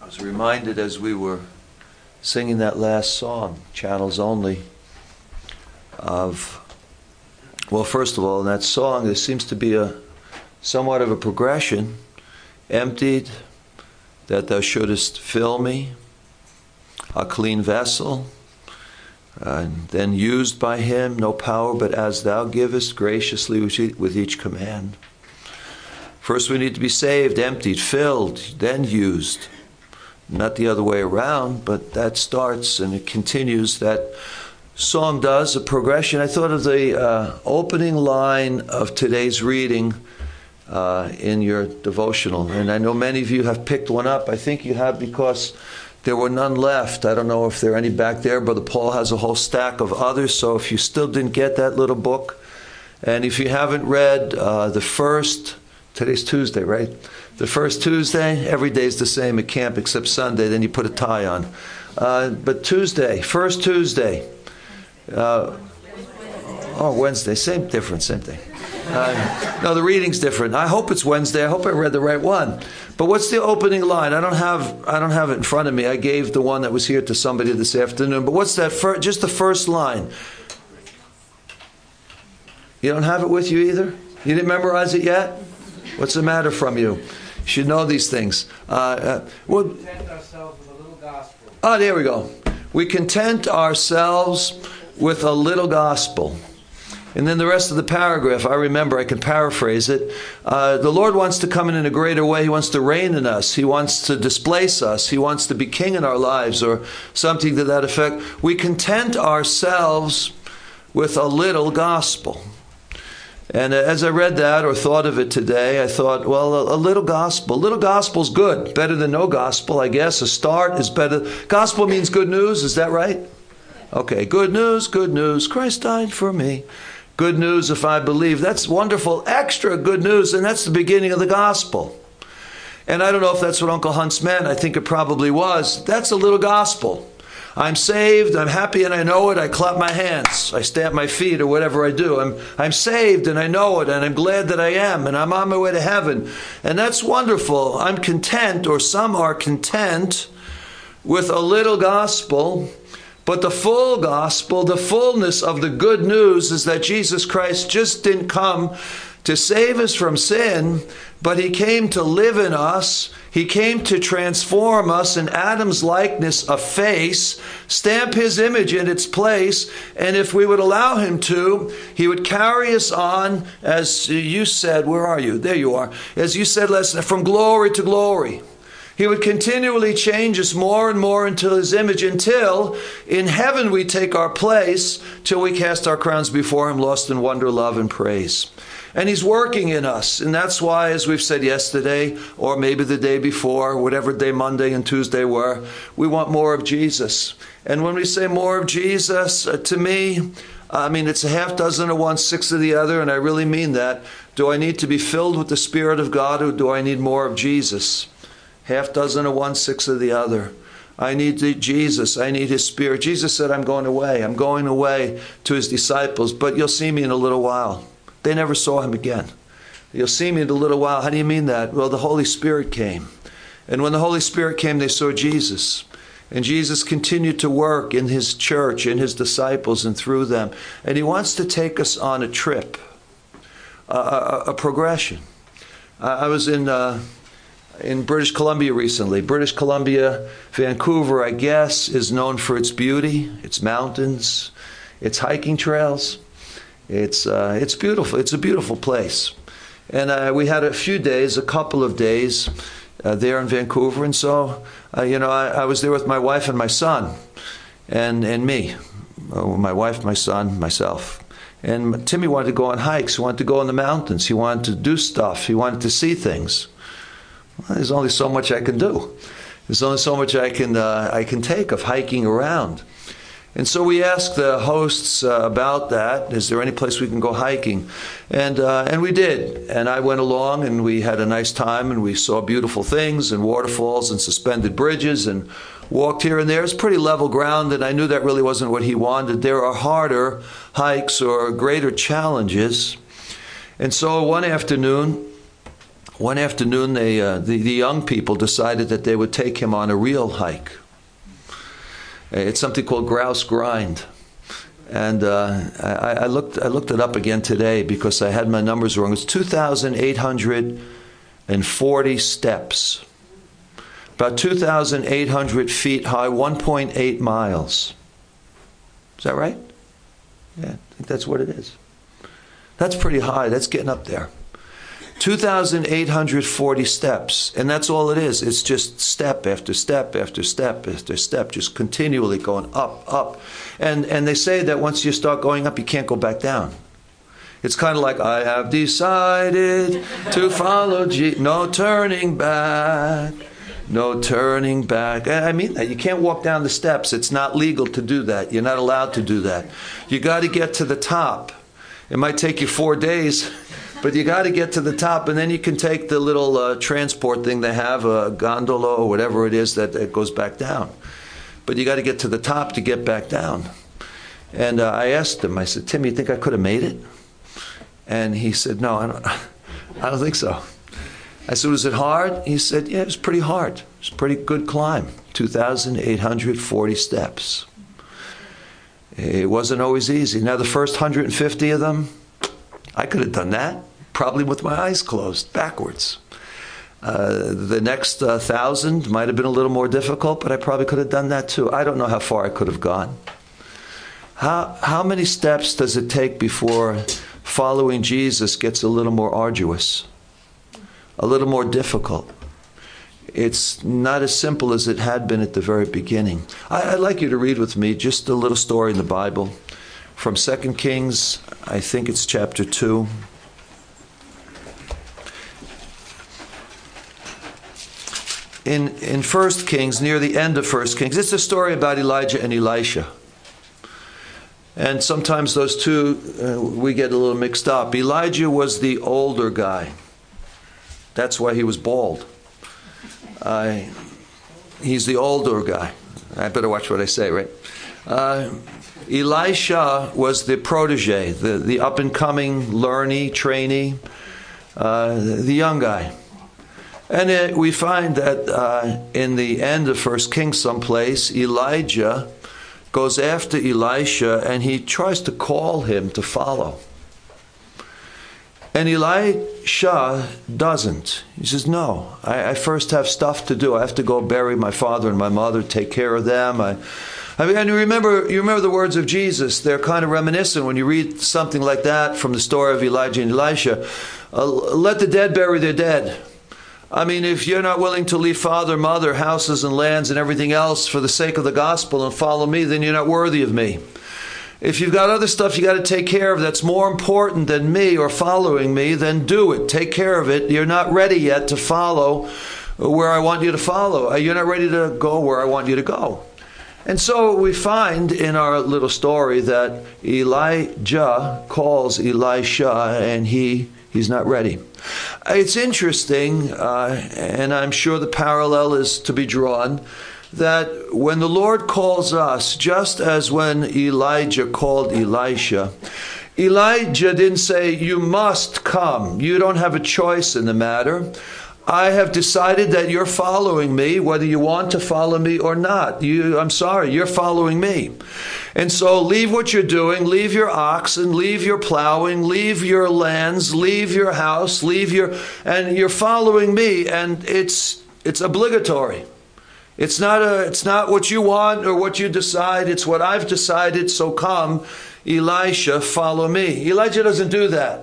was reminded as we were singing that last song, Channels Only, of, well, first of all, in that song, there seems to be somewhat of a progression. Emptied, that thou shouldest fill me, a clean vessel, and then used by him, no power but as thou givest, graciously with each command. First we need to be saved, emptied, filled, then used. Not the other way around, but that starts and it continues. That song does a progression. I thought of the opening line of today's reading in your devotional. And I know many of you have picked one up. I think you have because there were none left. I don't know if there are any back there. Brother Paul has a whole stack of others. So if you still didn't get that little book, and if you haven't read today's Tuesday, right? The first Tuesday, every day is the same at camp except Sunday, then you put a tie on. But Tuesday, first Tuesday, Wednesday, same difference, same thing. No, the reading's different. I hope it's Wednesday. I hope I read the right one. But what's the opening line? I don't have it in front of me. I gave the one that was here to somebody this afternoon. But what's that? Just the first line. You don't have it with you either? You didn't memorize it yet? What's the matter from you? You should know these things. We content ourselves with a little gospel. There we go. We content ourselves with a little gospel. And then the rest of the paragraph, I remember, I can paraphrase it. The Lord wants to come in a greater way. He wants to reign in us. He wants to displace us. He wants to be king in our lives, or something to that effect. We content ourselves with a little gospel. And as I read that or thought of it today, I thought, well, a little gospel. Little gospel's good. Better than no gospel, I guess. A start is better. Gospel means good news. Is that right? Okay. Good news, good news. Christ died for me. Good news if I believe. That's wonderful. Extra good news. And that's the beginning of the gospel. And I don't know if that's what Uncle Hunt's meant. I think it probably was. That's a little gospel. I'm saved, I'm happy and I know it, I clap my hands, I stamp my feet or whatever I do. I'm saved and I know it and I'm glad that I am and I'm on my way to heaven. And that's wonderful. I'm content, or some are content, with a little gospel. But the full gospel, the fullness of the good news is that Jesus Christ just didn't come to save us from sin, but he came to live in us. He came to transform us in Adam's likeness of face, stamp his image in its place, and if we would allow him to, he would carry us on, as you said, where are you? There you are. As you said last night, from glory to glory. He would continually change us more and more into his image until in heaven we take our place, till we cast our crowns before him, lost in wonder, love, and praise. And he's working in us. And that's why, as we've said yesterday, or maybe the day before, whatever day Monday and Tuesday were, we want more of Jesus. And when we say more of Jesus, to me, I mean, it's a half dozen of one, six of the other, and I really mean that. Do I need to be filled with the Spirit of God, or do I need more of Jesus? Half dozen of one, six of the other. I need Jesus. I need his Spirit. Jesus said, I'm going away. I'm going away to his disciples, but you'll see me in a little while. They never saw him again. You'll see me in a little while. How do you mean that? Well, the Holy Spirit came. And when the Holy Spirit came, they saw Jesus. And Jesus continued to work in his church, in his disciples, and through them. And he wants to take us on a trip, a progression. I was in British Columbia recently. British Columbia, Vancouver, I guess, is known for its beauty, its mountains, its hiking trails. It's beautiful. It's a beautiful place. And we had a couple of days there in Vancouver. And so, I was there with my wife and my son and me. My wife, my son, myself. And Timmy wanted to go on hikes. He wanted to go in the mountains. He wanted to do stuff. He wanted to see things. Well, there's only so much I can do. There's only so much I can take of hiking around. And so we asked the hosts about that. Is there any place we can go hiking? And we did. And I went along and we had a nice time and we saw beautiful things and waterfalls and suspended bridges and walked here and there. It's pretty level ground, and I knew that really wasn't what he wanted. There are harder hikes or greater challenges. And so one afternoon, one afternoon, the young people decided that they would take him on a real hike. It's something called Grouse Grind. And I looked it up again today because I had my numbers wrong. It's 2,840 steps. About 2,800 feet high, 1.8 miles. Is that right? Yeah, I think that's what it is. That's pretty high. That's getting up there. 2,840 steps. And that's all it is. It's just step after step after step after step, just continually going up, up. And they say that once you start going up, you can't go back down. It's kind of like, I have decided to follow Jesus. No turning back. No turning back. I mean, you can't walk down the steps. It's not legal to do that. You're not allowed to do that. You got to get to the top. It might take you 4 days, but you got to get to the top, and then you can take the little transport thing they have, a gondola or whatever it is that goes back down. But you got to get to the top to get back down. And I asked him, I said, Tim, you think I could have made it? And he said, no, I don't think so. I said, was it hard? He said, yeah, it was pretty hard. It was a pretty good climb, 2,840 steps. It wasn't always easy. Now, the first 150 of them, I could have done that, probably with my eyes closed, backwards. The next 1,000 might have been a little more difficult, but I probably could have done that too. I don't know how far I could have gone. How many steps does it take before following Jesus gets a little more arduous? A little more difficult. It's not as simple as it had been at the very beginning. I'd like you to read with me just a little story in the Bible from 2 Kings, I think it's chapter 2. In 1 Kings, near the end of 1 Kings, it's a story about Elijah and Elisha. And sometimes those two, we get a little mixed up. Elijah was the older guy. That's why he was bald. He's the older guy. I better watch what I say, right? Elisha was the protege, the up-and-coming, learny, trainee, the young guy. And we find that in the end of 1 Kings someplace, Elijah goes after Elisha and he tries to call him to follow. And Elisha doesn't. He says, no, I first have stuff to do. I have to go bury my father and my mother, take care of them. And you remember the words of Jesus. They're kind of reminiscent when you read something like that from the story of Elijah and Elisha. Let the dead bury their dead. I mean, if you're not willing to leave father, mother, houses and lands and everything else for the sake of the gospel and follow me, then you're not worthy of me. If you've got other stuff you got to take care of that's more important than me or following me, then do it. Take care of it. You're not ready yet to follow where I want you to follow. You're not ready to go where I want you to go. And so we find in our little story that Elijah calls Elisha and he's not ready. It's interesting, and I'm sure the parallel is to be drawn, that when the Lord calls us, just as when Elijah called Elisha, Elijah didn't say, you must come. You don't have a choice in the matter. I have decided that you're following me, whether you want to follow me or not. I'm sorry, you're following me. And so leave what you're doing, leave your oxen, leave your plowing, leave your lands, leave your house, and you're following me, and it's obligatory. It's not what you want or what you decide. It's what I've decided. So come, Elisha, follow me. Elijah doesn't do that.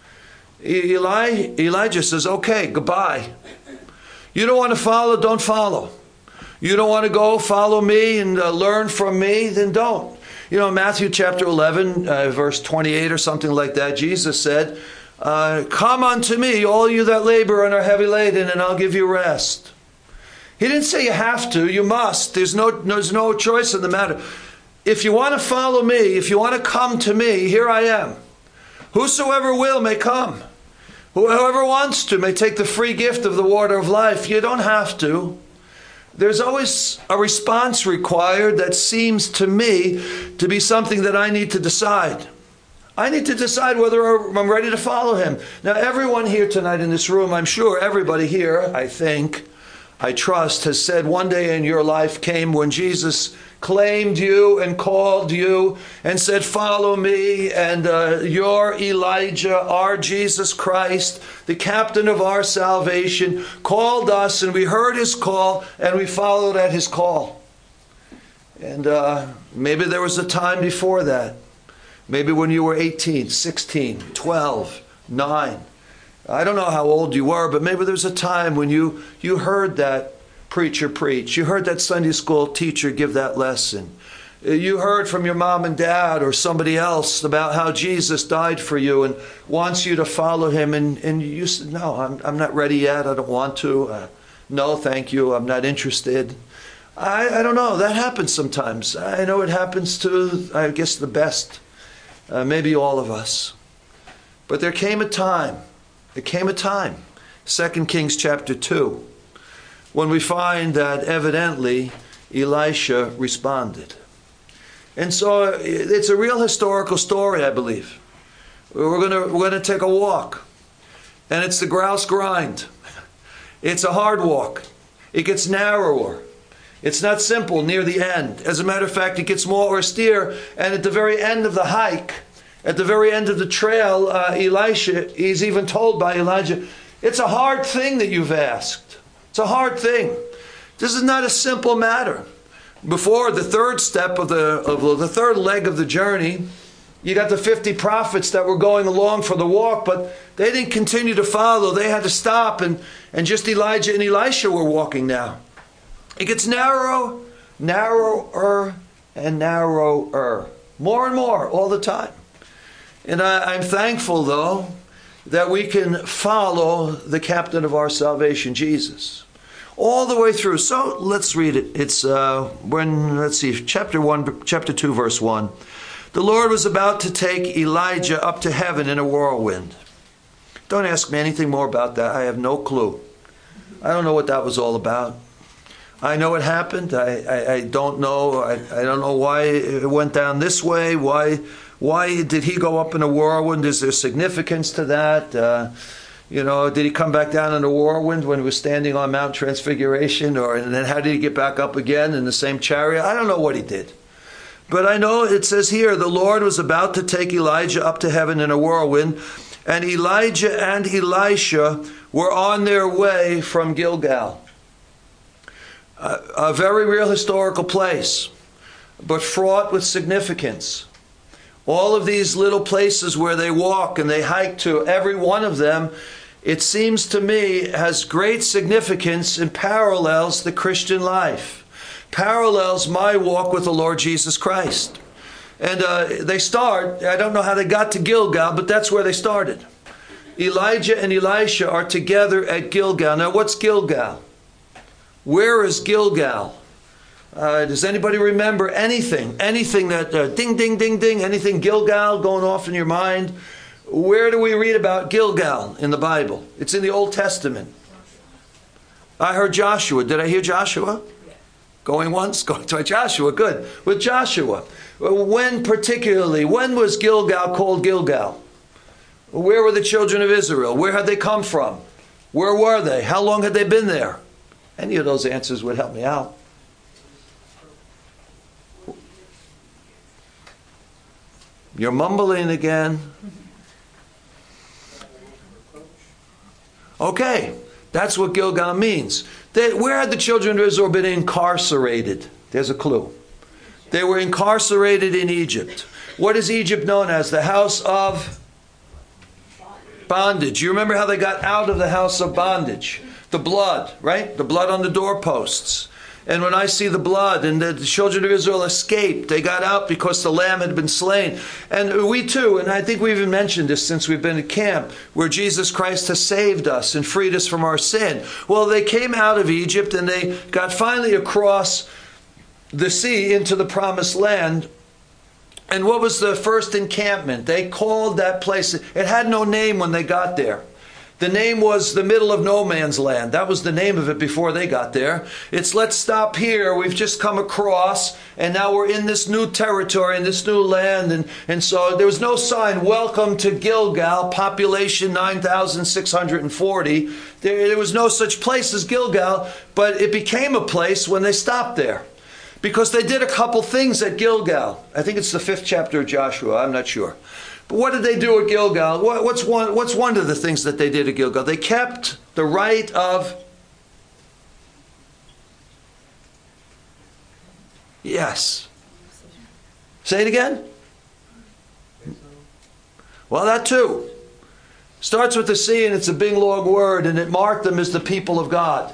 Elijah says, okay, goodbye. You don't want to follow, don't follow. You don't want to go follow me and learn from me, then don't. You know, Matthew chapter 11, verse 28 or something like that, Jesus said, come unto me, all you that labor and are heavy laden, and I'll give you rest. He didn't say you have to, you must. There's no choice in the matter. If you want to follow me, if you want to come to me, here I am. Whosoever will may come. Whoever wants to may take the free gift of the water of life. You don't have to. There's always a response required that seems to me to be something that I need to decide. I need to decide whether I'm ready to follow him. Now, everyone here tonight in this room, I'm sure everybody here, I think, I trust, has said one day in your life came when Jesus claimed you and called you and said, follow me, and you're Elijah, our Jesus Christ, the captain of our salvation, called us, and we heard his call, and we followed at his call. And maybe there was a time before that. Maybe when you were 18, 16, 12, 9. I don't know how old you were, but maybe there was a time when you heard that preacher preach. You heard that Sunday school teacher give that lesson. You heard from your mom and dad or somebody else about how Jesus died for you and wants you to follow him. And you said, no, I'm not ready yet. I don't want to. No, thank you. I'm not interested. I don't know. That happens sometimes. I know it happens to, I guess, the best. Maybe all of us. But there came a time, 2 Kings chapter 2, when we find that evidently Elisha responded. And so it's a real historical story, I believe. We're going to take a walk. And it's the grouse grind. It's a hard walk. It gets narrower. It's not simple near the end. As a matter of fact, it gets more austere. And at the very end of the hike, at the very end of the trail, Elisha, he's even told by Elijah, it's a hard thing that you've asked. It's a hard thing. This is not a simple matter. Before the third step of the third leg of the journey, you got the 50 prophets that were going along for the walk, but they didn't continue to follow. They had to stop, and just Elijah and Elisha were walking now. It gets narrower, and narrower. More and more all the time. And I'm thankful, though, that we can follow the captain of our salvation, Jesus, all the way through. So let's read it. It's chapter 2, verse 1. The Lord was about to take Elijah up to heaven in a whirlwind. Don't ask me anything more about that. I have no clue. I don't know what that was all about. I know it happened. I don't know. I don't know why it went down this way. Why did he go up in a whirlwind? Is there significance to that? Did he come back down in a whirlwind when he was standing on Mount Transfiguration? And then how did he get back up again in the same chariot? I don't know what he did. But I know it says here, the Lord was about to take Elijah up to heaven in a whirlwind, and Elijah and Elisha were on their way from Gilgal. A very real historical place, but fraught with significance. All of these little places where they walk and they hike to, every one of them, it seems to me, has great significance and parallels the Christian life. Parallels my walk with the Lord Jesus Christ. And they start, I don't know how they got to Gilgal, but that's where they started. Elijah and Elisha are together at Gilgal. Now, what's Gilgal? Where is Gilgal? Does anybody remember anything that ding, ding, ding, ding, anything Gilgal going off in your mind? Where do we read about Gilgal in the Bible? It's in the Old Testament. I heard Joshua. Did I hear Joshua? Going once, going twice. Joshua, good. With Joshua. When was Gilgal called Gilgal? Where were the children of Israel? Where had they come from? Where were they? How long had they been there? Any of those answers would help me out. You're mumbling again. Okay, that's what Gilgal means. Where had the children of Israel been incarcerated? There's a clue. They were incarcerated in Egypt. What is Egypt known as? The house of bondage. You remember how they got out of the house of bondage? The blood, right? The blood on the doorposts. And when I see the blood, and the children of Israel escaped, they got out because the lamb had been slain. And we too, and I think we even mentioned this since we've been at camp, where Jesus Christ has saved us and freed us from our sin. Well, they came out of Egypt and they got finally across the sea into the promised land. And what was the first encampment? They called that place, it had no name when they got there. The name was the middle of no man's land. That was the name of it before they got there. It's let's stop here. We've just come across, and now we're in this new territory, in this new land. And so there was no sign, welcome to Gilgal, population 9,640. There was no such place as Gilgal, but it became a place when they stopped there. Because they did a couple things at Gilgal. I think it's the 5th chapter of Joshua. I'm not sure. But what did they do at Gilgal? What's one of the things that they did at Gilgal? They kept the right of... Yes. Say it again? Well, that too. Starts with the C, and it's a big long word, and it marked them as the people of God.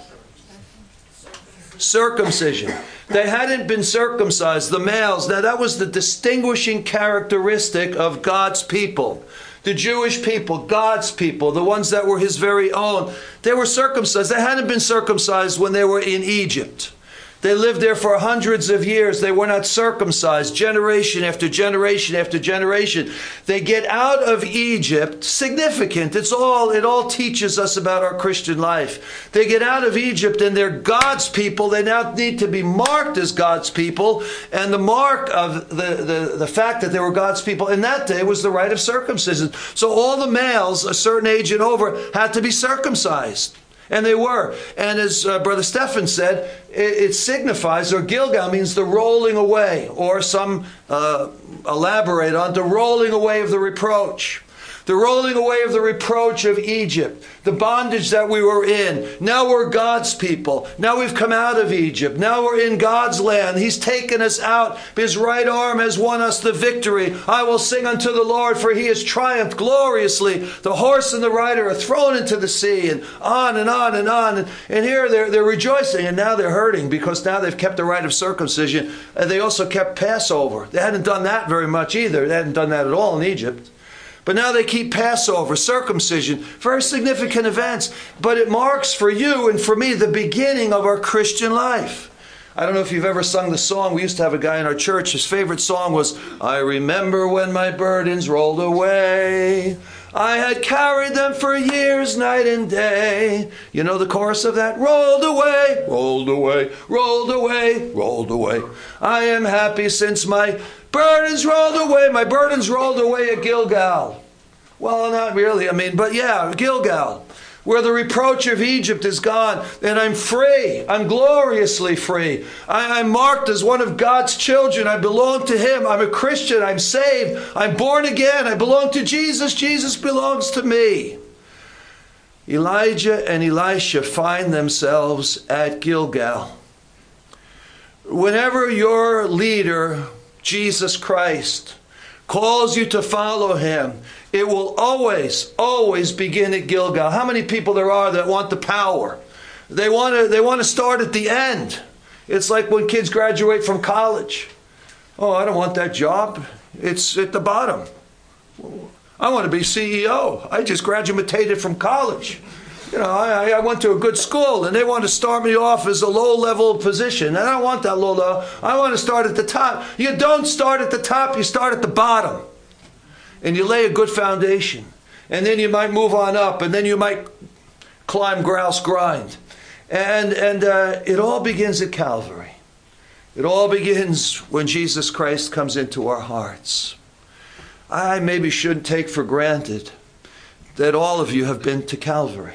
Circumcision. They hadn't been circumcised, the males. Now that was the distinguishing characteristic of God's people. The Jewish people, God's people, the ones that were his very own. They were circumcised. They hadn't been circumcised when they were in Egypt. They lived there for hundreds of years. They were not circumcised, generation after generation after generation. They get out of Egypt, significant. It all teaches us about our Christian life. They get out of Egypt and they're God's people. They now need to be marked as God's people. And the mark of the fact that they were God's people in that day was the rite of circumcision. So all the males, a certain age and over, had to be circumcised. And they were. And as Brother Stephan said, it signifies, or Gilgal means the rolling away, or some elaborate on the rolling away of the reproach. The rolling away of the reproach of Egypt, the bondage that we were in. Now we're God's people. Now we've come out of Egypt. Now we're in God's land. He's taken us out. His right arm has won us the victory. I will sing unto the Lord, for he has triumphed gloriously. The horse and the rider are thrown into the sea, and on and on and on. And here they're rejoicing, and now they're hurting because now they've kept the rite of circumcision. And they also kept Passover. They hadn't done that very much either. They hadn't done that at all in Egypt. But now they keep Passover, circumcision, very significant events. But it marks for you and for me the beginning of our Christian life. I don't know if you've ever sung the song. We used to have a guy in our church. His favorite song was, I remember when my burdens rolled away. I had carried them for years, night and day. You know the chorus of that? Rolled away, rolled away, rolled away, rolled away. I am happy since my burdens rolled away. My burdens rolled away at Gilgal. Well, not really. But yeah, Gilgal, where the reproach of Egypt is gone, and I'm free. I'm gloriously free. I'm marked as one of God's children. I belong to him. I'm a Christian. I'm saved. I'm born again. I belong to Jesus. Jesus belongs to me. Elijah and Elisha find themselves at Gilgal. Whenever your leader, Jesus Christ, calls you to follow him, it will always, always begin at Gilgal. How many people there are that want the power? They want to start at the end. It's like when kids graduate from college. Oh, I don't want that job. It's at the bottom. I want to be CEO. I just graduated from college. I went to a good school, and they want to start me off as a low-level position. And I don't want that low level. I want to start at the top. You don't start at the top. You start at the bottom. And you lay a good foundation. And then you might move on up. And then you might climb grouse grind. And it all begins at Calvary. It all begins when Jesus Christ comes into our hearts. I maybe shouldn't take for granted that all of you have been to Calvary.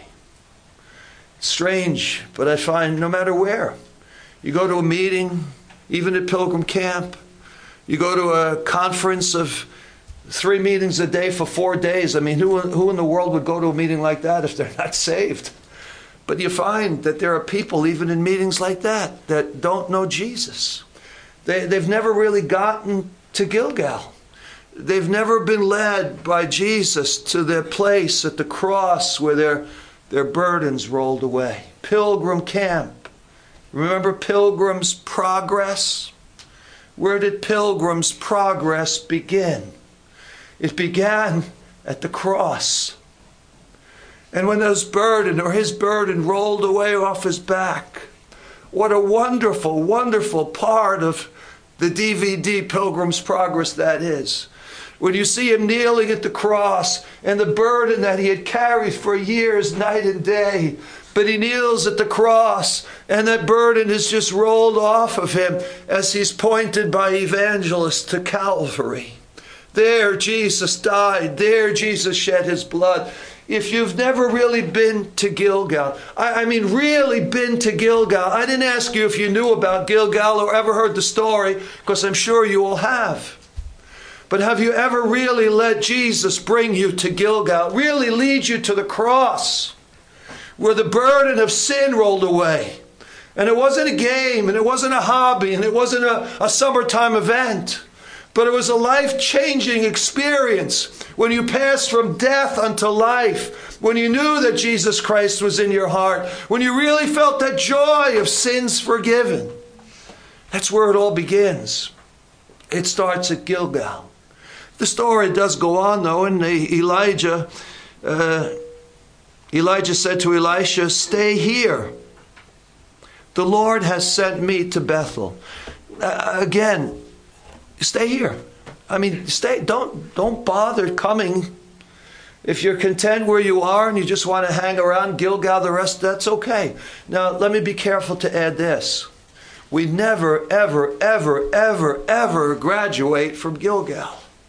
Strange, but I find no matter where, you go to a meeting, even at Pilgrim Camp, you go to a conference of 3 meetings a day for 4 days. Who in the world would go to a meeting like that if they're not saved? But you find that there are people, even in meetings like that don't know Jesus. They've never really gotten to Gilgal. They've never been led by Jesus to their place at the cross where their burdens rolled away. Pilgrim Camp. Remember Pilgrim's Progress? Where did Pilgrim's Progress begin? It began at the cross. And when his burden rolled away off his back, what a wonderful, wonderful part of the DVD Pilgrim's Progress that is. When you see him kneeling at the cross and the burden that he had carried for years, night and day, but he kneels at the cross and that burden is just rolled off of him as he's pointed by evangelists to Calvary. There Jesus died. There Jesus shed his blood. If you've never really been to Gilgal, I mean really been to Gilgal. I didn't ask you if you knew about Gilgal or ever heard the story, because I'm sure you all have. But have you ever really let Jesus bring you to Gilgal, really lead you to the cross, where the burden of sin rolled away? And it wasn't a game, and it wasn't a hobby, and it wasn't a summertime event. But it was a life-changing experience when you passed from death unto life, when you knew that Jesus Christ was in your heart, when you really felt that joy of sins forgiven. That's where it all begins. It starts at Gilgal. The story does go on, though, and Elijah said to Elisha, "Stay here. The Lord has sent me to Bethel." Again, stay here. I mean, stay. Don't bother coming. If you're content where you are and you just want to hang around Gilgal the rest, that's okay. Now, let me be careful to add this. We never, ever, ever, ever, ever graduate from Gilgal.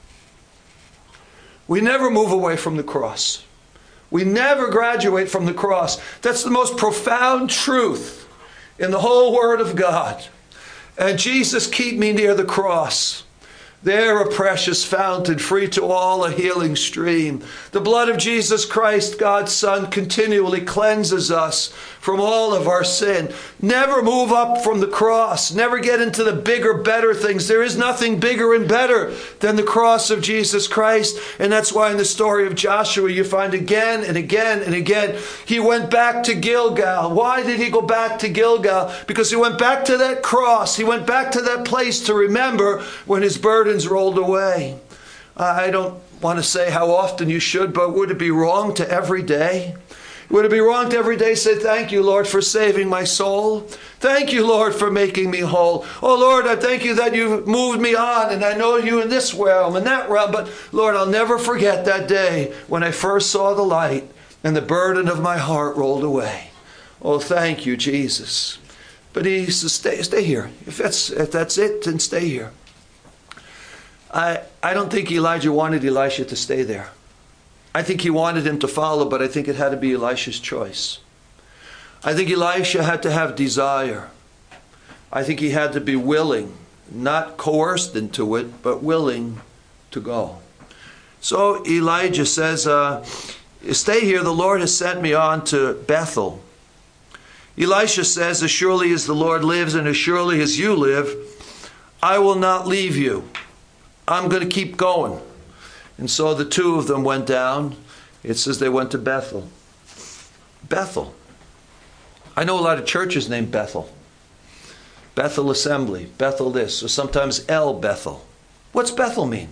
We never move away from the cross. We never graduate from the cross. That's the most profound truth in the whole Word of God. And Jesus, keep me near the cross. There a precious fountain, free to all a healing stream. The blood of Jesus Christ, God's Son, continually cleanses us from all of our sin. Never move up from the cross. Never get into the bigger, better things. There is nothing bigger and better than the cross of Jesus Christ. And that's why in the story of Joshua, you find again and again and again, he went back to Gilgal. Why did he go back to Gilgal? Because he went back to that cross. He went back to that place to remember when his burdens rolled away. I don't want to say how often you should, but would it be wrong to every day? Would it be wrong to every day say, "Thank you, Lord, for saving my soul. Thank you, Lord, for making me whole. Oh, Lord, I thank you that you've moved me on, and I know you in this realm and that realm. But, Lord, I'll never forget that day when I first saw the light and the burden of my heart rolled away." Oh, thank you, Jesus. But he says, stay here. If that's it, then stay here. I don't think Elijah wanted Elisha to stay there. I think he wanted him to follow, but I think it had to be Elisha's choice. I think Elisha had to have desire. I think he had to be willing, not coerced into it, but willing to go. So Elijah says, "Stay here, the Lord has sent me on to Bethel." Elisha says, "As surely as the Lord lives and as surely as you live, I will not leave you. I'm going to keep going." And so the two of them went down. It says they went to Bethel. Bethel. I know a lot of churches named Bethel. Bethel Assembly, Bethel this, or sometimes El Bethel. What's Bethel mean?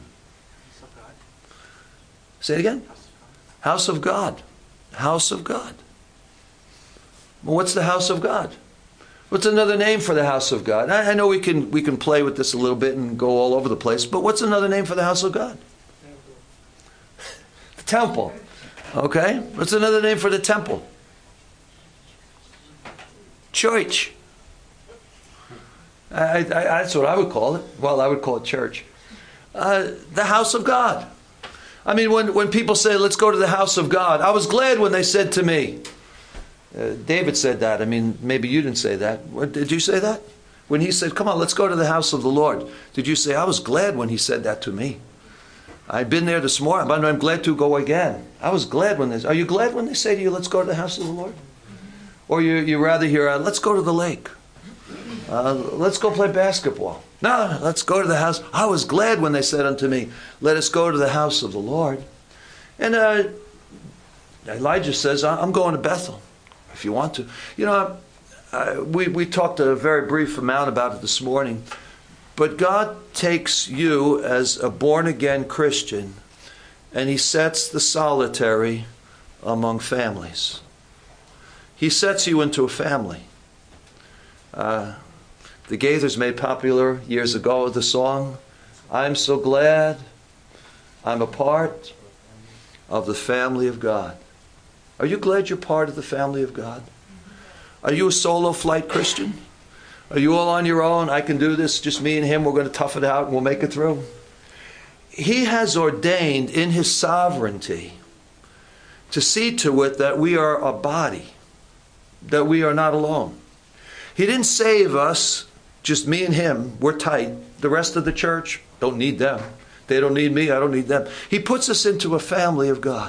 Say it again. House of God. House of God. Well, what's the house of God? What's another name for the house of God? I know we can play with this a little bit and go all over the place, but what's another name for the house of God? The temple. Okay. What's another name for the temple? Church. That's what I would call it. Well, I would call it church. The house of God. I mean, when people say, "Let's go to the house of God," I was glad when they said to me, David said that. I mean, maybe you didn't say that. Did you say that? When he said, "Come on, let's go to the house of the Lord." Did you say, "I was glad when he said that to me. I've been there this morning, but I'm glad to go again." I was glad when are you glad when they say to you, "Let's go to the house of the Lord"? Or you rather hear, "Let's go to the lake. Let's go play basketball." No, let's go to the house. I was glad when they said unto me, "Let us go to the house of the Lord." And Elijah says, "I'm going to Bethel, if you want to." You know, we talked a very brief amount about it this morning. But God takes you as a born-again Christian and he sets the solitary among families. He sets you into a family. The Gaithers made popular years ago the song, "I'm so glad I'm a part of the family of God. Are you glad you're part of the family of God? Are you a solo flight Christian? Are you all on your own? I can do this, just me and him, we're going to tough it out and we'll make it through. He has ordained in his sovereignty to see to it that we are a body, that we are not alone. He didn't save us, just me and him, we're tight. The rest of the church, don't need them. They don't need me, I don't need them. He puts us into a family of God.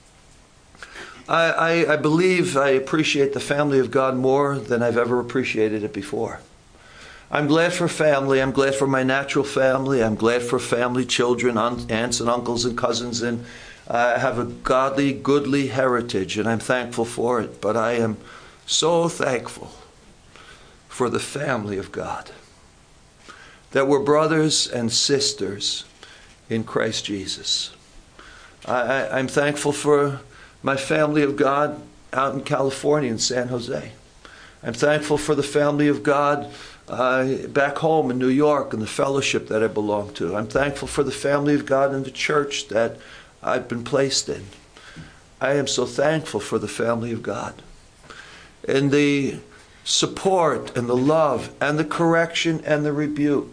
I believe I appreciate the family of God more than I've ever appreciated it before. I'm glad for family. I'm glad for my natural family. I'm glad for family, children, aunts and uncles and cousins. And I have a godly, goodly heritage, and I'm thankful for it. But I am so thankful for the family of God, that we're brothers and sisters in Christ Jesus. I'm thankful for my family of God out in California, in San Jose. I'm thankful for the family of God back home in New York and the fellowship that I belong to. I'm thankful for the family of God in the church that I've been placed in. I am so thankful for the family of God. And the support and the love and the correction and the rebuke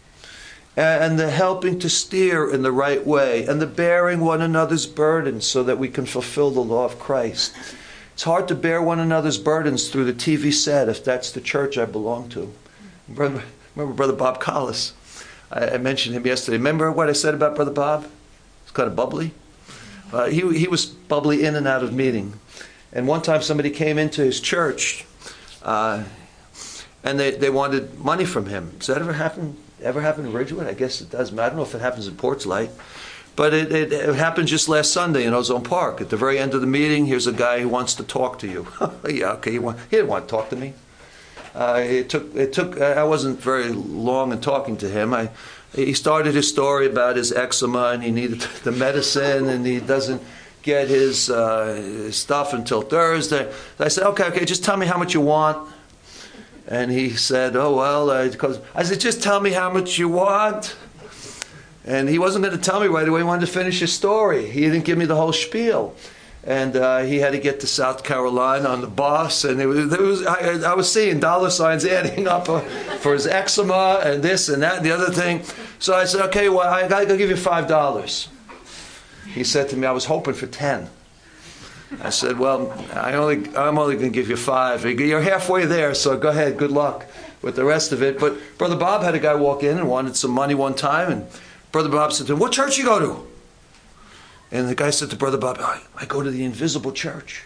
and the helping to steer in the right way and the bearing one another's burdens so that we can fulfill the law of Christ. It's hard to bear one another's burdens through the TV set if that's the church I belong to. Remember Brother Bob Collis? I mentioned him yesterday. Remember what I said about Brother Bob? He's kind of bubbly. He was bubbly in and out of meeting. And one time somebody came into his church and they wanted money from him. Does that ever happen? Ever happen in Ridgewood? I guess it does. I don't know if it happens in Portslight. But it happened just last Sunday in Ozone Park. At the very end of the meeting, here's a guy who wants to talk to you. Yeah, okay. He didn't want to talk to me. It took. I wasn't very long in talking to him. He started his story about his eczema and he needed the medicine and he doesn't get his stuff until Thursday. I said, okay, just tell me how much you want. And he said, oh, well, I said, just tell me how much you want. And he wasn't going to tell me right away. He wanted to finish his story. He didn't give me the whole spiel. And he had to get to South Carolina on the bus. And I was seeing dollar signs adding up for his eczema and this and that and the other thing. So I said, okay, well, I got to give you $5. He said to me, I was hoping for 10. I said, well, I'm only going to give you 5. You're halfway there, so go ahead. Good luck with the rest of it. But Brother Bob had a guy walk in and wanted some money one time. And Brother Bob said to him, what church you go to? And the guy said to Brother Bob, I go to the Invisible Church.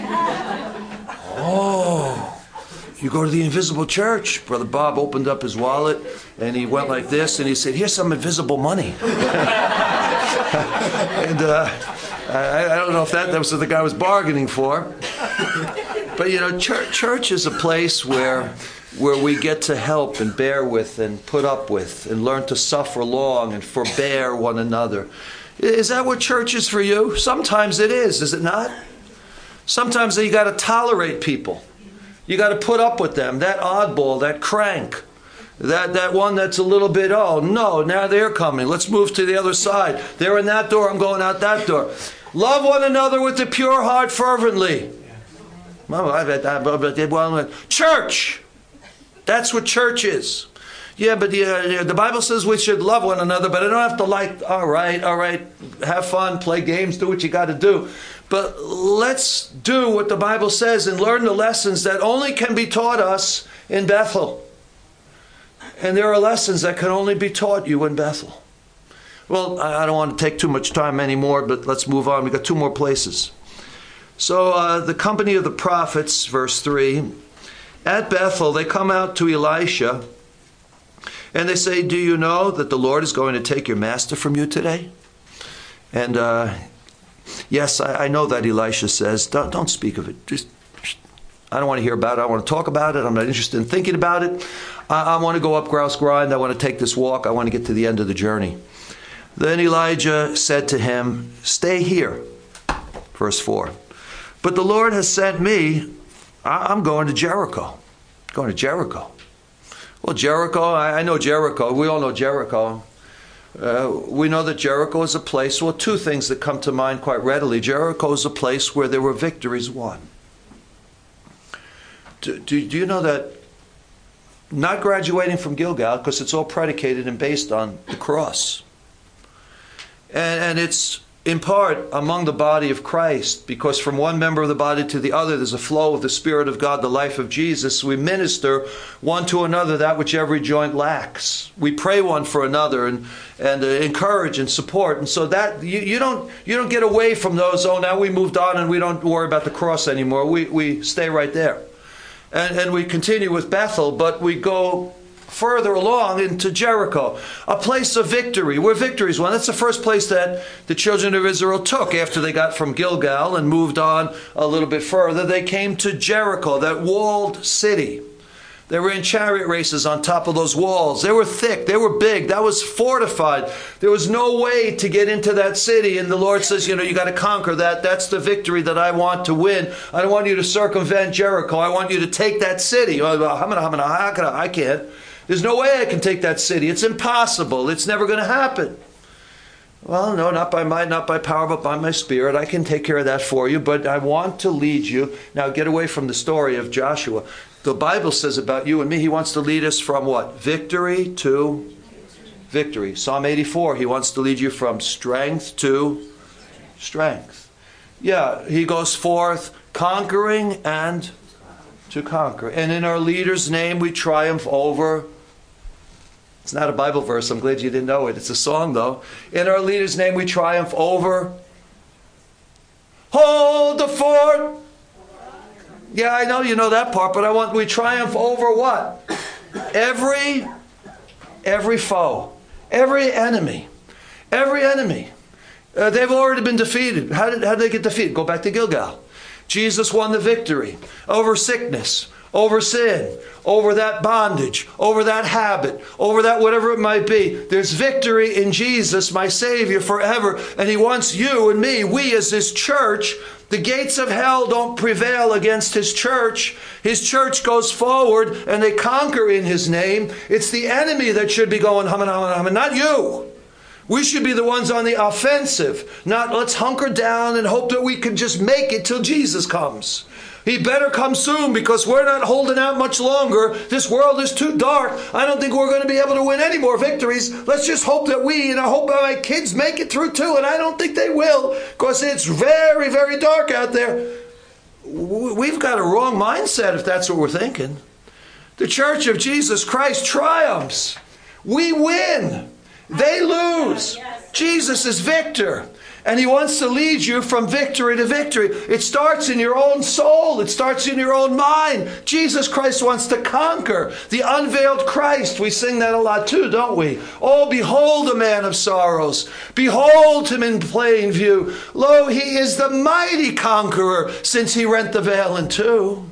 Oh, you go to the Invisible Church? Brother Bob opened up his wallet and he went like this and he said, here's some invisible money. And I don't know if that was what the guy was bargaining for. But, church is a place where we get to help and bear with and put up with and learn to suffer long and forbear one another. Is that what church is for you? Sometimes it is it not? Sometimes you got to tolerate people. You got to put up with them. That oddball, that crank. That one that's a little bit, oh, no, now they're coming. Let's move to the other side. They're in that door, I'm going out that door. Love one another with a pure heart fervently. Church. That's what church is. Yeah, but the Bible says we should love one another, but I don't have to like, all right, have fun, play games, do what you got to do. But let's do what the Bible says and learn the lessons that only can be taught us in Bethel. And there are lessons that can only be taught you in Bethel. Well, I don't want to take too much time anymore, but let's move on. We've got 2 more places. So the company of the prophets, verse 3, at Bethel, they come out to Elisha, and they say, do you know that the Lord is going to take your master from you today? And yes, I know that, Elisha says. Don't speak of it. I don't want to hear about it. I want to talk about it. I'm not interested in thinking about it. I want to go up Grouse Grind. I want to take this walk. I want to get to the end of the journey. Then Elijah said to him, stay here. Verse 4. But the Lord has sent me. I'm going to Jericho. Going to Jericho. Well, Jericho, I know Jericho. We all know Jericho. We know that Jericho is a place, well, two things that come to mind quite readily. Jericho is a place where there were victories won. Do you know that not graduating from Gilgal, because it's all predicated and based on the cross. And it's in part among the body of Christ, because from one member of the body to the other, there's a flow of the Spirit of God, the life of Jesus. We minister one to another that which every joint lacks. We pray one for another and encourage and support. And so that you don't get away from those, oh, now we moved on and we don't worry about the cross anymore. We stay right there. And we continue with Bethel, but we go further along into Jericho, a place of victory, where victories won. That's the first place that the children of Israel took after they got from Gilgal and moved on a little bit further. They came to Jericho, that walled city. They were in chariot races on top of those walls. They were thick. They were big. That was fortified. There was no way to get into that city. And the Lord says, you got to conquer that. That's the victory that I want to win. I don't want you to circumvent Jericho. I want you to take that city. I can't. There's no way I can take that city. It's impossible. It's never going to happen. Well, no, not by might, not by power, but by my Spirit. I can take care of that for you, but I want to lead you. Now get away from the story of Joshua. The Bible says about you and me, he wants to lead us from what? Victory to victory. Psalm 84, he wants to lead you from strength to strength. Yeah, he goes forth conquering and to conquer. And in our leader's name we triumph over. It's not a Bible verse. I'm glad you didn't know it. It's a song, though. In our leader's name we triumph over. Hold the fort. Yeah, I know you know that part, but we triumph over what? Every foe. Every enemy. Every enemy. They've already been defeated. How did they get defeated? Go back to Gilgal. Jesus won the victory over sickness, over sin, over that bondage, over that habit, over that whatever it might be. There's victory in Jesus, my Savior, forever. And he wants you and me, we as his church. The gates of hell don't prevail against his church. His church goes forward and they conquer in his name. It's the enemy that should be going, not you. We should be the ones on the offensive, not let's hunker down and hope that we can just make it till Jesus comes. He better come soon because we're not holding out much longer. This world is too dark. I don't think we're going to be able to win any more victories. Let's just hope that and I hope my kids make it through too, and I don't think they will because it's very, very dark out there. We've got a wrong mindset if that's what we're thinking. The Church of Jesus Christ triumphs. We win. They lose. Jesus is victor. And he wants to lead you from victory to victory. It starts in your own soul. It starts in your own mind. Jesus Christ wants to conquer the unveiled Christ. We sing that a lot too, don't we? Oh, behold the man of sorrows. Behold him in plain view. Lo, he is the mighty conqueror since he rent the veil in two.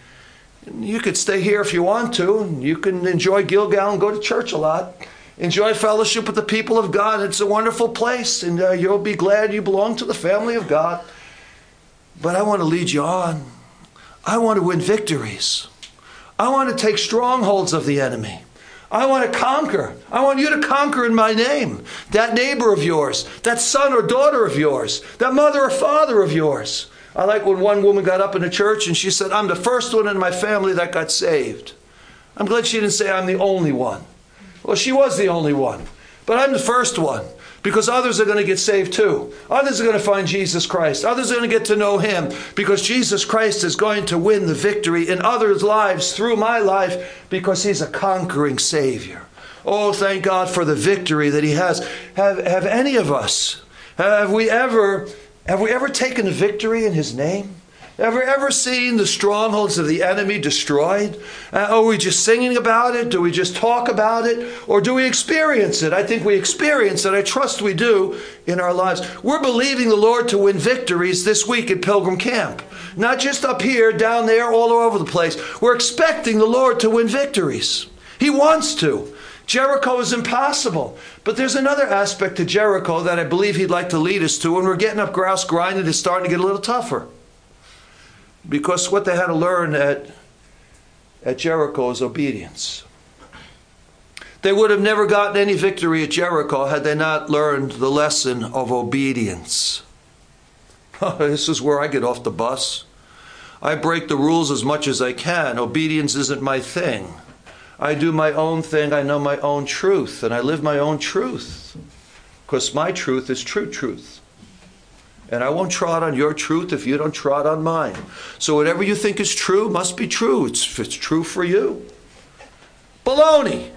You could stay here if you want to. You can enjoy Gilgal and go to church a lot. Enjoy fellowship with the people of God. It's a wonderful place, and you'll be glad you belong to the family of God. But I want to lead you on. I want to win victories. I want to take strongholds of the enemy. I want to conquer. I want you to conquer in my name. That neighbor of yours, that son or daughter of yours, that mother or father of yours. I like when one woman got up in the church and she said, I'm the first one in my family that got saved. I'm glad she didn't say I'm the only one. Well, she was the only one. But I'm the first one. Because others are going to get saved too. Others are going to find Jesus Christ. Others are going to get to know him. Because Jesus Christ is going to win the victory in others' lives through my life. Because he's a conquering Savior. Oh, thank God for the victory that he has. Have any of us, have we ever taken a victory in his name? Ever seen the strongholds of the enemy destroyed? Are we just singing about it? Do we just talk about it? Or do we experience it? I think we experience it. I trust we do in our lives. We're believing the Lord to win victories this week at Pilgrim Camp. Not just up here, down there, all over the place. We're expecting the Lord to win victories. He wants to. Jericho is impossible. But there's another aspect to Jericho that I believe he'd like to lead us to. When we're getting up grouse grinding, it's starting to get a little tougher. Because what they had to learn at Jericho is obedience. They would have never gotten any victory at Jericho had they not learned the lesson of obedience. This is where I get off the bus. I break the rules as much as I can. Obedience isn't my thing. I do my own thing. I know my own truth, and I live my own truth. Because my truth is true truth. And I won't trot on your truth if you don't trot on mine. So whatever you think is true must be true. It's true for you. Baloney.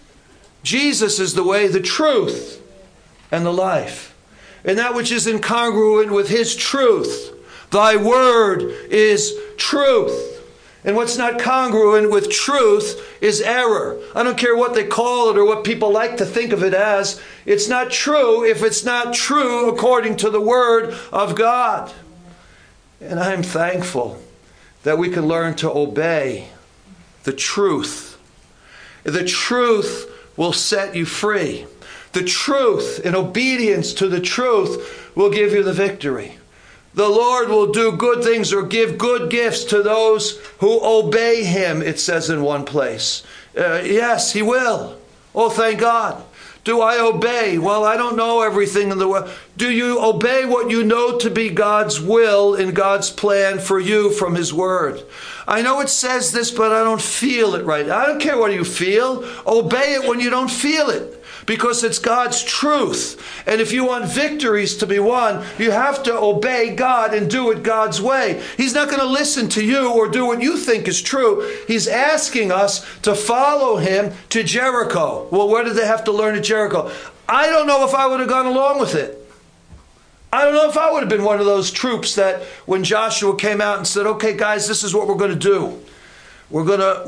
Jesus is the way, the truth, and the life. And that which is incongruent with his truth. Thy word is truth. And what's not congruent with truth is error. I don't care what they call it or what people like to think of it as. It's not true if it's not true according to the word of God. And I'm thankful that we can learn to obey the truth. The truth will set you free. The truth, in obedience to the truth, will give you the victory. The Lord will do good things or give good gifts to those who obey him, it says in one place. Yes, he will. Oh, thank God. Do I obey? Well, I don't know everything in the world. Do you obey what you know to be God's will and God's plan for you from his word? I know it says this, but I don't feel it right. I don't care what you feel. Obey it when you don't feel it. Because it's God's truth. And if you want victories to be won, you have to obey God and do it God's way. He's not going to listen to you or do what you think is true. He's asking us to follow him to Jericho. Well, where did they have to learn at Jericho? I don't know if I would have gone along with it. I don't know if I would have been one of those troops that when Joshua came out and said, okay, guys, this is what we're going to do. We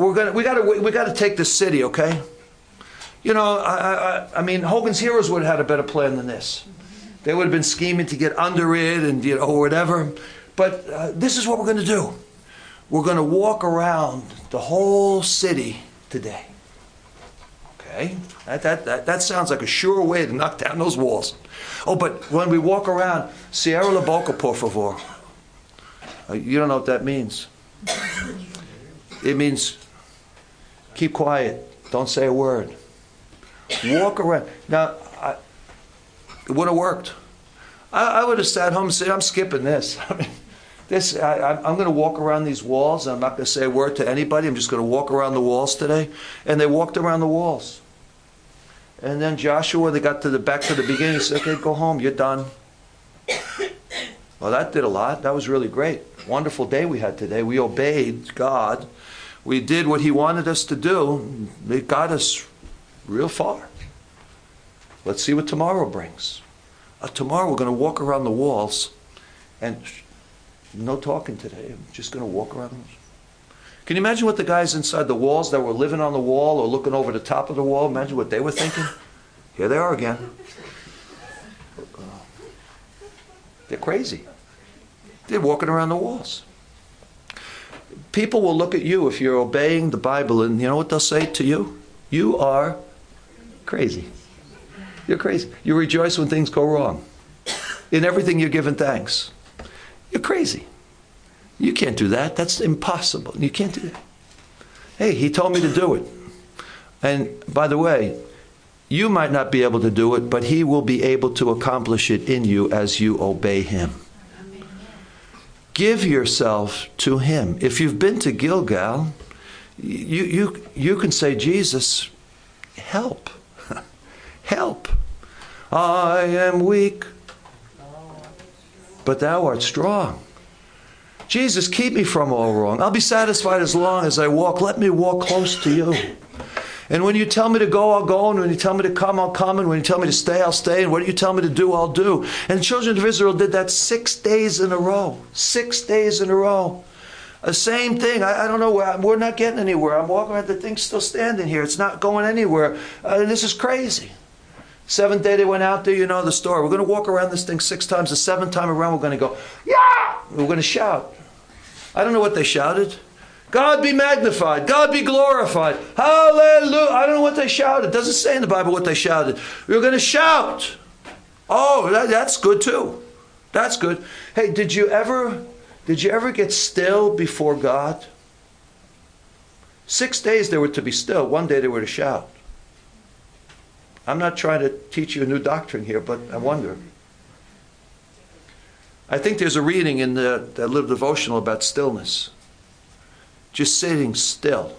got to take this city, okay? You know, I mean, Hogan's Heroes would have had a better plan than this. They would have been scheming to get under it and, you know, whatever. But this is what we're going to do. We're going to walk around the whole city today. Okay? That sounds like a sure way to knock down those walls. Oh, but when we walk around, cierra la boca, por favor. You don't know what that means. It means keep quiet. Don't say a word. Walk around. Now, it would have worked. I would have sat home and said, I'm skipping this. I mean, I'm going to walk around these walls. And I'm not going to say a word to anybody. I'm just going to walk around the walls today. And they walked around the walls. And then Joshua, they got back to the beginning. He said, okay, go home. You're done. Well, that did a lot. That was really great. Wonderful day we had today. We obeyed God. We did what he wanted us to do. It got us real far. Let's see what tomorrow brings. Tomorrow we're going to walk around the walls, and no talking today. I'm just going to walk around the walls. Can you imagine what the guys inside the walls that were living on the wall or looking over the top of the wall, imagine what they were thinking? Here they are again. They're crazy. They're walking around the walls. People will look at you if you're obeying the Bible, and you know what they'll say to you? You are crazy. You're crazy. You rejoice when things go wrong. In everything you're giving thanks. You're crazy. You can't do that. That's impossible. You can't do that. Hey, he told me to do it. And by the way, you might not be able to do it, but he will be able to accomplish it in you as you obey him. Give yourself to him. If you've been to Gilgal, you can say, Jesus, help. Help. I am weak, but thou art strong. Jesus, keep me from all wrong. I'll be satisfied as long as I walk. Let me walk close to you. And when you tell me to go, I'll go. And when you tell me to come, I'll come. And when you tell me to stay, I'll stay. And what you tell me to do, I'll do. And the children of Israel did that 6 days in a row. 6 days in a row. The same thing. I don't know. We're not getting anywhere. I'm walking around. The thing's still standing here. It's not going anywhere. This is crazy. 7th day they went out there. You know the story. We're going to walk around this thing 6 times. The 7th time around, we're going to go, yeah! We're going to shout. I don't know what they shouted. God be magnified. God be glorified. Hallelujah. I don't know what they shouted. It doesn't say in the Bible what they shouted. We were going to shout. Oh, that's good too. That's good. Hey, did you ever get still before God? 6 days they were to be still. 1 day they were to shout. I'm not trying to teach you a new doctrine here, but I wonder. I think there's a reading in that little devotional about stillness. Just sitting still.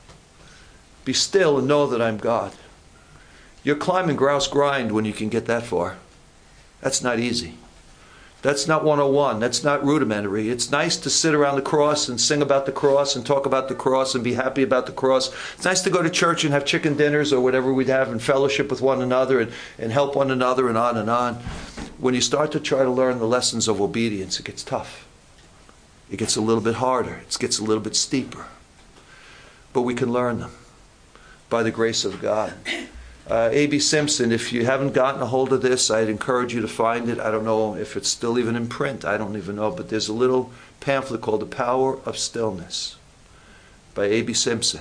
Be still and know that I'm God. You're climbing grouse grind when you can get that far. That's not easy. That's not 101. That's not rudimentary. It's nice to sit around the cross and sing about the cross and talk about the cross and be happy about the cross. It's nice to go to church and have chicken dinners or whatever we'd have and fellowship with one another and help one another and on and on. When you start to try to learn the lessons of obedience, it gets tough. It gets a little bit harder. It gets a little bit steeper. But we can learn them by the grace of God. A.B. Simpson, if you haven't gotten a hold of this, I'd encourage you to find it. I don't know if it's still even in print. I don't even know. But there's a little pamphlet called The Power of Stillness by A.B. Simpson.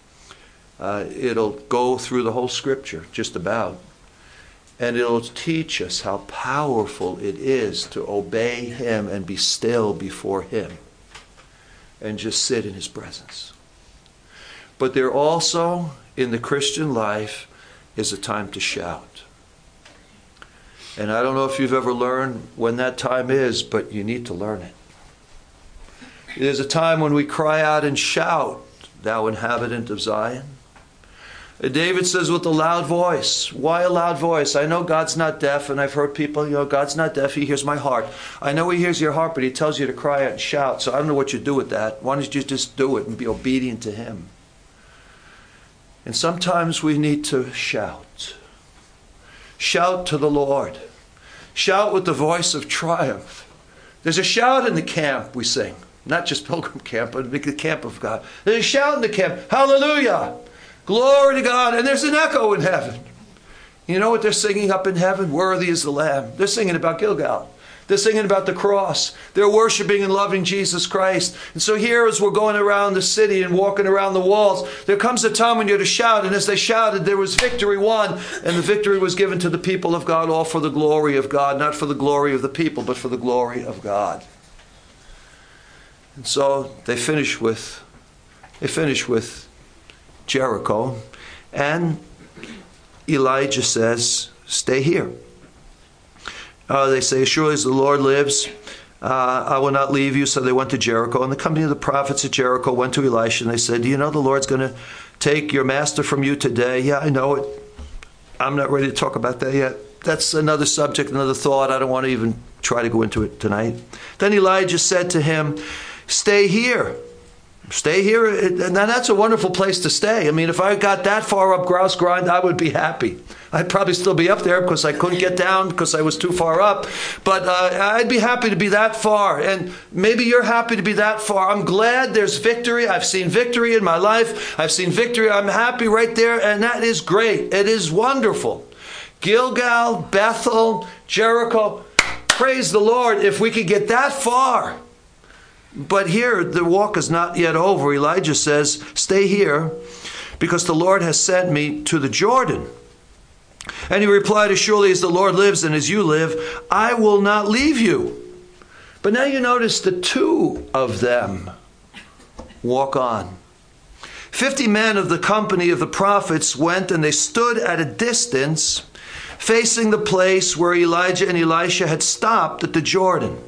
It'll go through the whole scripture, just about. And it'll teach us how powerful it is to obey him and be still before him and just sit in his presence. But there also, in the Christian life, is a time to shout. And I don't know if you've ever learned when that time is, but you need to learn it. There's a time when we cry out and shout, "Thou inhabitant of Zion." David says with a loud voice. Why a loud voice? I know God's not deaf, and I've heard people, God's not deaf, he hears my heart. I know he hears your heart, but he tells you to cry out and shout, so I don't know what you do with that. Why don't you just do it and be obedient to him? And sometimes we need to shout. Shout to the Lord. Shout with the voice of triumph. There's a shout in the camp, we sing. Not just Pilgrim Camp, but the camp of God. There's a shout in the camp. Hallelujah! Glory to God. And there's an echo in heaven. You know what they're singing up in heaven? Worthy is the Lamb. They're singing about Gilgal. They're singing about the cross. They're worshiping and loving Jesus Christ. And so here, as we're going around the city and walking around the walls, there comes a time when you're to shout. And as they shouted, there was victory won. And the victory was given to the people of God, all for the glory of God. Not for the glory of the people, but for the glory of God. And so they finish with Jericho. And Elijah says, stay here. They say, surely as the Lord lives, I will not leave you. So they went to Jericho. And the company of the prophets at Jericho went to Elisha and they said, do you know the Lord's going to take your master from you today? Yeah, I know it. I'm not ready to talk about that yet. That's another subject, another thought. I don't want to even try to go into it tonight. Then Elijah said to him, stay here. Stay here. And that's a wonderful place to stay. I mean, if I got that far up Grouse Grind, I would be happy. I'd probably still be up there because I couldn't get down because I was too far up. But I'd be happy to be that far. And maybe you're happy to be that far. I'm glad there's victory. I've seen victory in my life. I've seen victory. I'm happy right there. And that is great. It is wonderful. Gilgal, Bethel, Jericho. Praise the Lord if we could get that far. But here, the walk is not yet over. Elijah says, stay here because the Lord has sent me to the Jordan. And he replied, as surely as the Lord lives and as you live, I will not leave you. But now you notice the two of them walk on. 50 men of the company of the prophets went and they stood at a distance facing the place where Elijah and Elisha had stopped at the Jordan.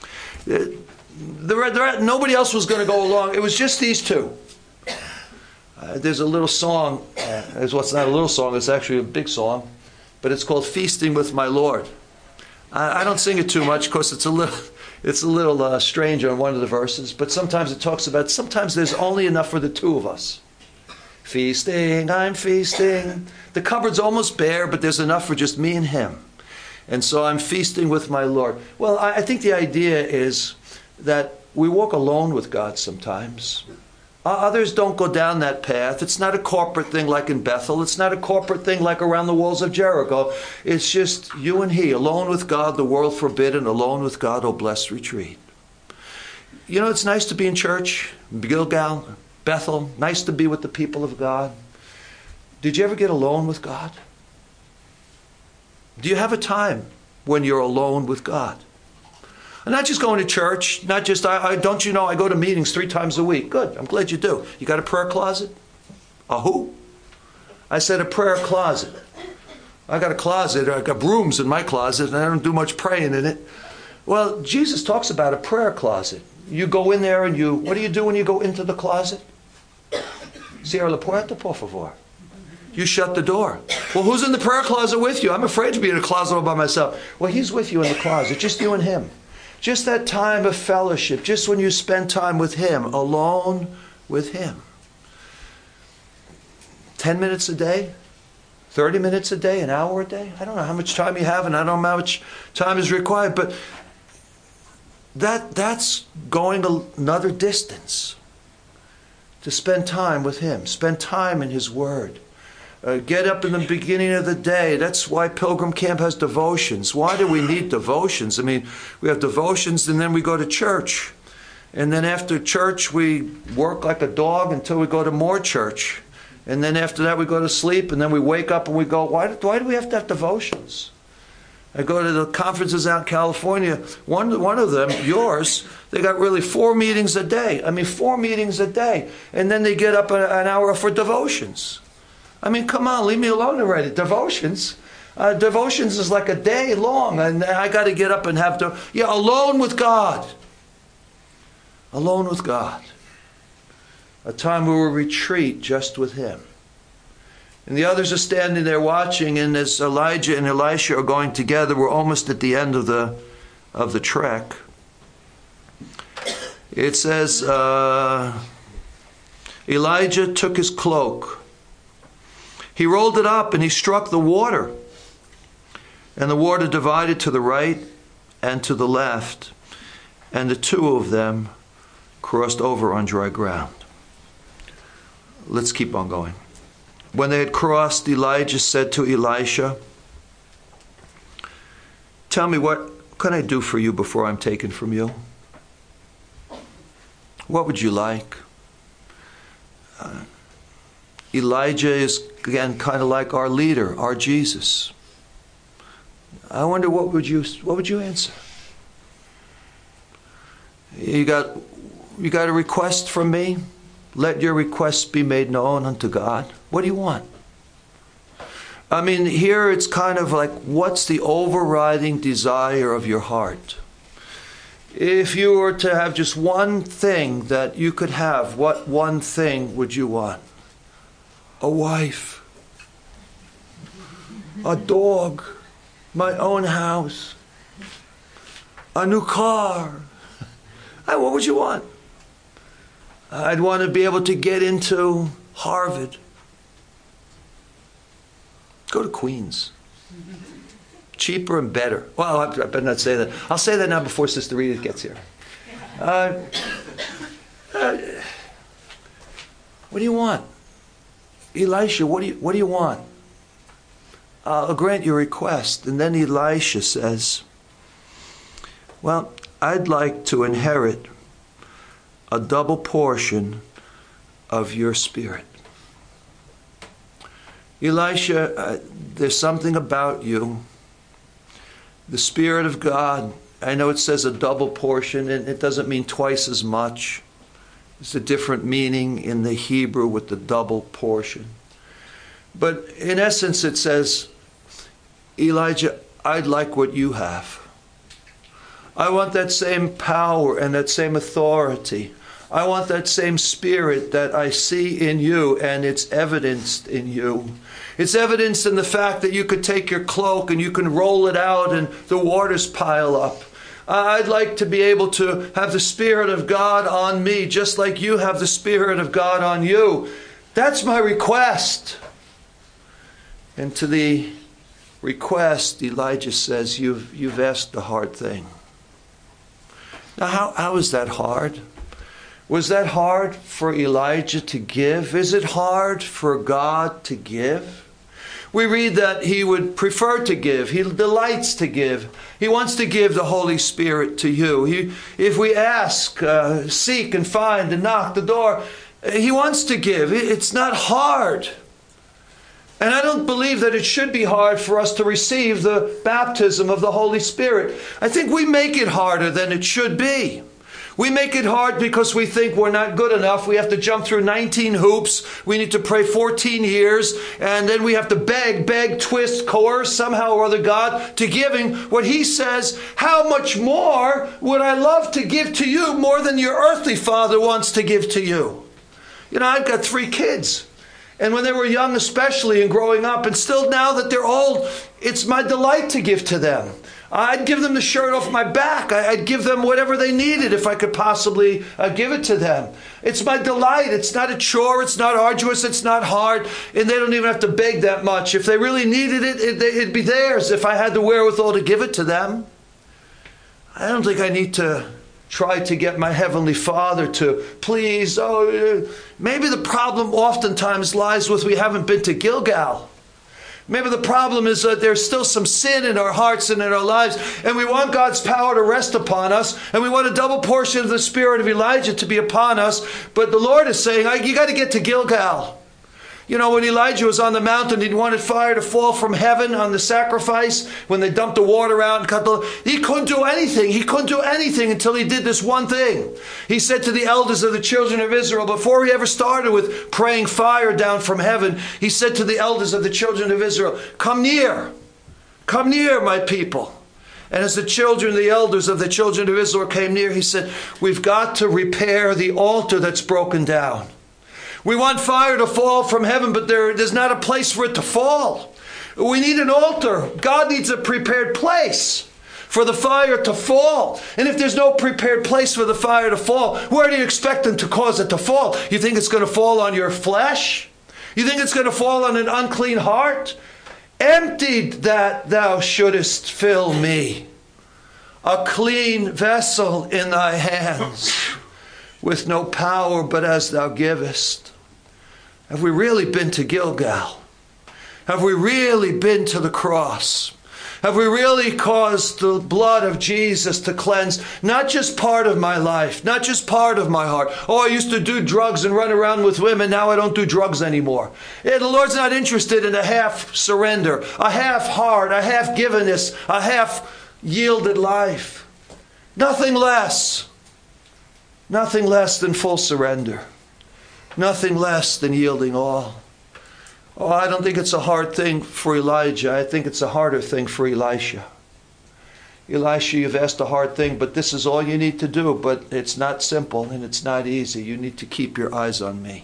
Nobody else was going to go along. It was just these two. There's a little song. It's not a little song. It's actually a big song. But it's called Feasting with My Lord. I don't sing it too much because it's a little strange on one of the verses. But sometimes it talks about, sometimes there's only enough for the two of us. Feasting, I'm feasting. The cupboard's almost bare, but there's enough for just me and him. And so I'm feasting with my Lord. Well, I think the idea is that we walk alone with God sometimes. Others don't go down that path. It's not a corporate thing like in Bethel. It's not a corporate thing like around the walls of Jericho. It's just you and he, alone with God, the world forbid, and alone with God, oh blessed retreat. You know, it's nice to be in church, Gilgal, Bethel, nice to be with the people of God. Did you ever get alone with God? Do you have a time when you're alone with God? And not just going to church, not just, don't you know, I go to meetings 3 times a week. Good, I'm glad you do. You got a prayer closet? A who? I said a prayer closet. I got a closet, I got brooms in my closet, and I don't do much praying in it. Well, Jesus talks about a prayer closet. You go in there and what do you do when you go into the closet? Cierra la puerta, por favor. You shut the door. Well, who's in the prayer closet with you? I'm afraid to be in a closet all by myself. Well, he's with you in the closet, just you and him. Just that time of fellowship, just when you spend time with him, alone with him. 10 minutes a day? 30 minutes a day? An hour a day? I don't know how much time you have, and I don't know how much time is required, but that's going another distance to spend time with him, spend time in his word. Get up in the beginning of the day. That's why Pilgrim Camp has devotions. Why do we need devotions? I mean, we have devotions and then we go to church. And then after church, we work like a dog until we go to more church. And then after that, we go to sleep. And then we wake up and we go, why do we have to have devotions? I go to the conferences out in California. One of them, yours, they got really 4 meetings a day. I mean, 4 meetings a day. And then they get up an hour for devotions. I mean, come on, leave me alone already. Devotions. Devotions is like a day long. And I got to get up and have to, alone with God. Alone with God. A time where we retreat just with him. And the others are standing there watching, and as Elijah and Elisha are going together, we're almost at the end of the trek. It says, Elijah took his cloak. He rolled it up and he struck the water. And the water divided to the right and to the left. And the two of them crossed over on dry ground. Let's keep on going. When they had crossed, Elijah said to Elisha, tell me, what can I do for you before I'm taken from you? What would you like? Elijah is, again, kind of like our leader, our Jesus. I wonder what would you answer? You got a request from me? Let your requests be made known unto God. What do you want? I mean, here it's kind of like, what's the overriding desire of your heart? If you were to have just one thing that you could have, what one thing would you want? A wife, a dog, my own house, a new car. What would you want? I'd want to be able to get into Harvard. Go to Queens. Cheaper and better. Well, I better not say that. I'll say that now before Sister Rita gets here. What do you want? Elisha, what do you want? I'll grant your request. And then Elisha says, well, I'd like to inherit a double portion of your spirit. Elisha, there's something about you. The Spirit of God, I know it says a double portion, and it doesn't mean twice as much. It's a different meaning in the Hebrew with the double portion. But in essence, it says, Elijah, I'd like what you have. I want that same power and that same authority. I want that same spirit that I see in you, and it's evidenced in you. It's evidenced in the fact that you could take your cloak and you can roll it out and the waters pile up. I'd like to be able to have the Spirit of God on me, just like you have the Spirit of God on you. That's my request. And to the request, Elijah says, you've asked a hard thing. Now, how is that hard? Was that hard for Elijah to give? Is it hard for God to give? We read that he would prefer to give. He delights to give. He wants to give the Holy Spirit to you. If we ask, seek and find and knock the door, he wants to give. It's not hard. And I don't believe that it should be hard for us to receive the baptism of the Holy Spirit. I think we make it harder than it should be. We make it hard because we think we're not good enough. We have to jump through 19 hoops. We need to pray 14 years. And then we have to beg, twist, coerce somehow or other God to giving what he says. How much more would I love to give to you more than your earthly father wants to give to you? You know, I've got 3 kids. And when they were young especially and growing up, and still now that they're old, it's my delight to give to them. I'd give them the shirt off my back. I'd give them whatever they needed if I could possibly give it to them. It's my delight. It's not a chore. It's not arduous. It's not hard. And they don't even have to beg that much. If they really needed it, it'd be theirs if I had the wherewithal to give it to them. I don't think I need to try to get my Heavenly Father to please. Maybe the problem oftentimes lies with we haven't been to Gilgal. Maybe the problem is that there's still some sin in our hearts and in our lives, and we want God's power to rest upon us, and we want a double portion of the spirit of Elijah to be upon us. But the Lord is saying, you got to get to Gilgal. You know, when Elijah was on the mountain, he wanted fire to fall from heaven on the sacrifice. When they dumped the water out and he couldn't do anything. He couldn't do anything until he did this one thing. He said to the elders of the children of Israel, before he ever started with praying fire down from heaven, he said to the elders of the children of Israel, come near, my people. And as the elders of the children of Israel came near, he said, we've got to repair the altar that's broken down. We want fire to fall from heaven, but there's not a place for it to fall. We need an altar. God needs a prepared place for the fire to fall. And if there's no prepared place for the fire to fall, where do you expect him to cause it to fall? You think it's going to fall on your flesh? You think it's going to fall on an unclean heart? Emptied that thou shouldest fill me, a clean vessel in thy hands, with no power but as thou givest. Have we really been to Gilgal? Have we really been to the cross? Have we really caused the blood of Jesus to cleanse not just part of my life, not just part of my heart? I used to do drugs and run around with women. Now I don't do drugs anymore. The Lord's not interested in a half surrender, a half heart, a half givenness, a half yielded life. Nothing less. Nothing less than full surrender. Nothing less than yielding all. I don't think it's a hard thing for Elijah. I think it's a harder thing for Elisha. Elisha, you've asked a hard thing, but this is all you need to do. But it's not simple and it's not easy. You need to keep your eyes on me.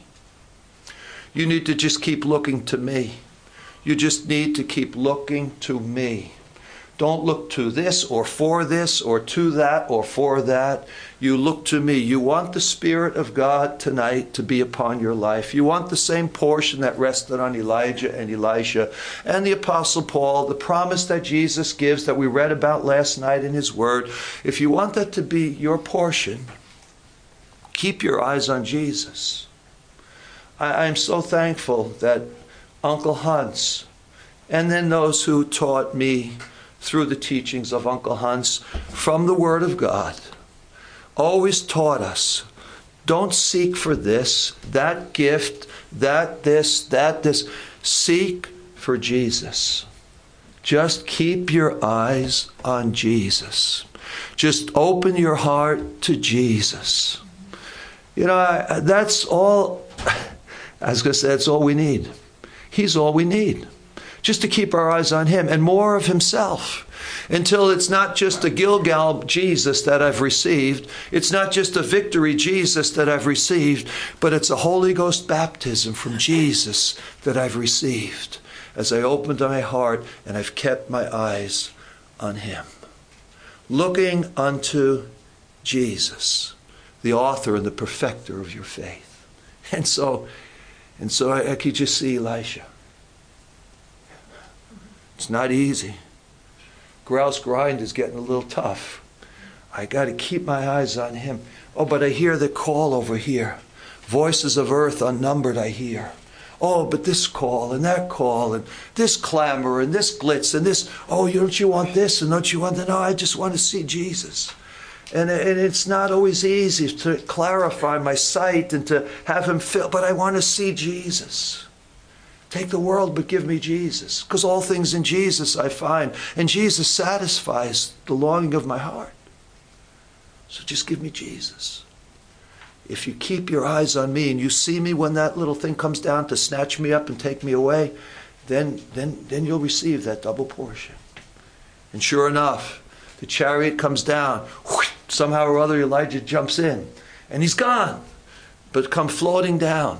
You need to just keep looking to me. You just need to keep looking to me. Don't look to this or for this or to that or for that. You look to me. You want the Spirit of God tonight to be upon your life. You want the same portion that rested on Elijah and Elisha and the Apostle Paul, the promise that Jesus gives that we read about last night in his word. If you want that to be your portion, keep your eyes on Jesus. I am so thankful that Uncle Hans and then those who taught me through the teachings of Uncle Hans from the Word of God always taught us, don't seek for this, that gift, that this. Seek for Jesus. Just keep your eyes on Jesus. Just open your heart to Jesus. You know, that's all, I was going to say, that's all we need. He's all we need. Just to keep our eyes on him and more of himself until it's not just a Gilgal Jesus that I've received. It's not just a victory Jesus that I've received, but it's a Holy Ghost baptism from Jesus that I've received as I opened my heart and I've kept my eyes on him. Looking unto Jesus, the author and the perfecter of your faith. And so I could just see Elisha. It's not easy. Grouse grind is getting a little tough. I got to keep my eyes on him. But I hear the call over here. Voices of earth unnumbered I hear. But this call and that call and this clamor and this glitz and this. Don't you want this and don't you want that? No, I just want to see Jesus. And it's not always easy to clarify my sight and to have him fill, but I want to see Jesus. Take the world, but give me Jesus. Because all things in Jesus I find. And Jesus satisfies the longing of my heart. So just give me Jesus. If you keep your eyes on me and you see me when that little thing comes down to snatch me up and take me away, then you'll receive that double portion. And sure enough, the chariot comes down. Somehow or other, Elijah jumps in. And he's gone. But come floating down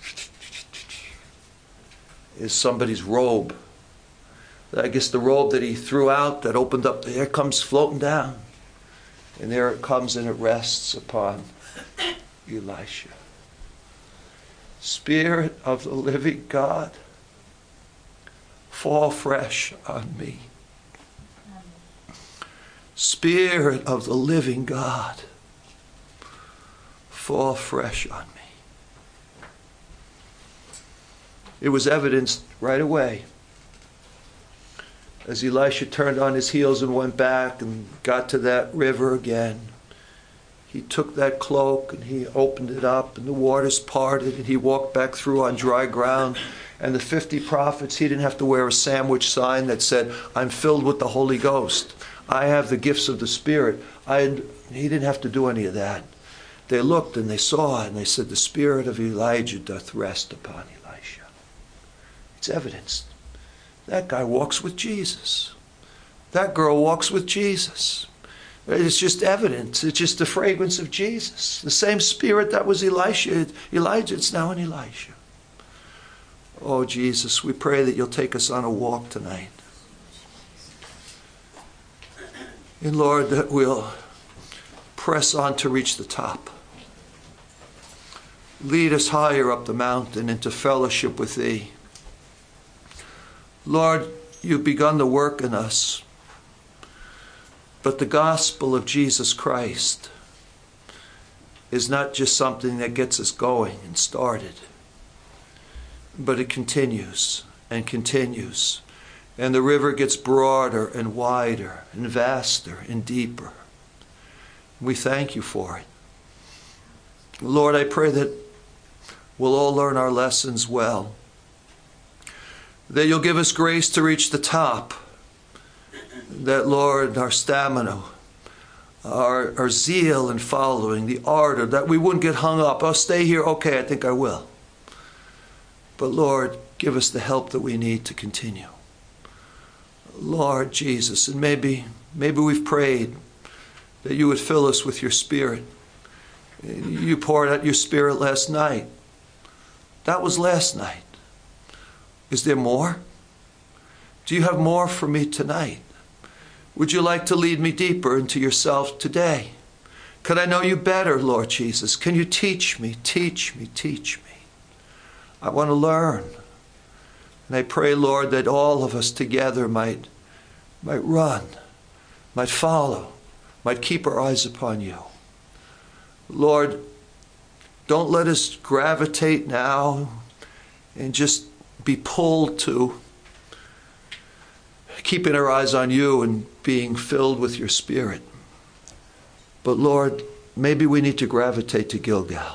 is somebody's robe. I guess the robe that he threw out that opened up, there comes floating down. And there it comes and it rests upon Elisha. Spirit of the living God, fall fresh on me. Spirit of the living God, fall fresh on me. It was evidenced right away as Elisha turned on his heels and went back and got to that river again. He took that cloak and he opened it up and the waters parted and he walked back through on dry ground. And the 50 prophets, he didn't have to wear a sandwich sign that said, I'm filled with the Holy Ghost. I have the gifts of the Spirit. He didn't have to do any of that. They looked and they saw and they said, the spirit of Elijah doth rest upon Elisha. It's evidenced. That guy walks with Jesus. That girl walks with Jesus. It's just evidence. It's just the fragrance of Jesus. The same spirit that was Elijah, it's now in Elisha. Oh, Jesus, we pray that you'll take us on a walk tonight. And Lord, that we'll press on to reach the top. Lead us higher up the mountain into fellowship with Thee. Lord, You've begun the work in us. But the gospel of Jesus Christ is not just something that gets us going and started, but it continues and continues. And the river gets broader and wider and vaster and deeper. We thank You for it. Lord, I pray that we'll all learn our lessons well. That You'll give us grace to reach the top. That, Lord, our stamina, our zeal in following, the ardor, that we wouldn't get hung up. I'll stay here. Okay, I think I will. But, Lord, give us the help that we need to continue. Lord Jesus, and maybe we've prayed that You would fill us with Your Spirit. You poured out Your Spirit last night. That was last night. Is there more? Do You have more for me tonight? Would You like to lead me deeper into Yourself today? Could I know You better, Lord Jesus? Can You teach me, teach me, teach me? I want to learn. And I pray, Lord, that all of us together might run, might follow, might keep our eyes upon You. Lord, don't let us gravitate now and just be pulled to keeping our eyes on You and being filled with Your Spirit. But Lord, maybe we need to gravitate to Gilgal.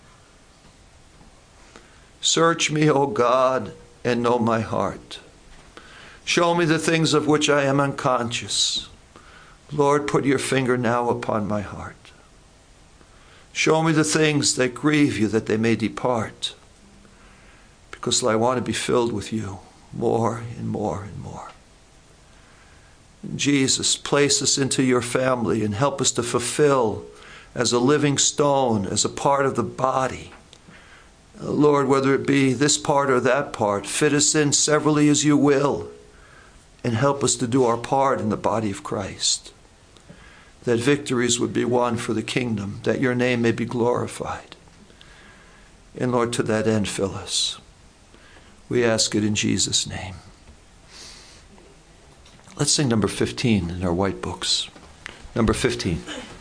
Search me, O God, and know my heart. Show me the things of which I am unconscious. Lord, put Your finger now upon my heart. Show me the things that grieve You, that they may depart. Because I want to be filled with You more and more and more. Jesus, place us into Your family and help us to fulfill as a living stone, as a part of the body. Lord, whether it be this part or that part, fit us in severally as You will, and help us to do our part in the body of Christ. That victories would be won for the kingdom, that Your name may be glorified. And Lord, to that end, fill us. We ask it in Jesus' name. Let's sing number 15 in our white books. Number 15.